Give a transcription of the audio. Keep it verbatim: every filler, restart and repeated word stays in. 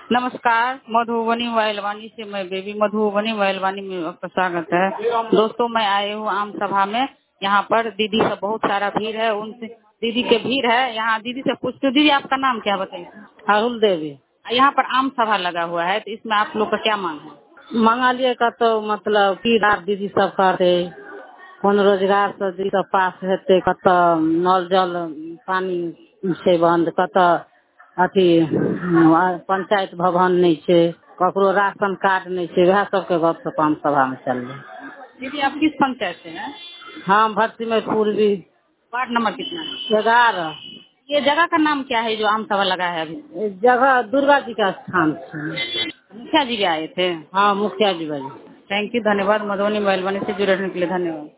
नमस्कार, मधुबनी महलवानी से मैं बेबी मधुबनी महलवानी में आपका स्वागत है। दोस्तों, मैं आई हूँ आम सभा में। यहाँ पर दीदी का बहुत सारा भीड़ है, उनसे दीदी के भीड़ है। यहाँ दीदी से पूछती हूँ, दीदी आपका नाम क्या बताइए? अरुल देवी। यहाँ पर आम सभा लगा हुआ है, तो इसमें आप लोग का क्या मांग है? मंगालिए का तो मतलब की रात दीदी सब करते कौन रोजगार से दीदी सब पास हेते कत नल जल पानी से बंद कत अथी पंचायत भवन नहीं छे ककरो राशन कार्ड नहीं छे वह सबके गप सब आम सभा में चल रहे। दीदी आप किस पंचायत से हैं? हाँ भक्ति में पूर्वी वार्ड नंबर कितना है? ग्यारह। ये जगह का नाम क्या है जो आम सभा लगा है अभी? जगह दुर्गा जी का स्थान है। मुखिया जी भी आए थे? हाँ मुखिया जी भाई। थैंक यू, धन्यवाद। मधुबनी महलवानी से जुड़ने के लिए धन्यवाद।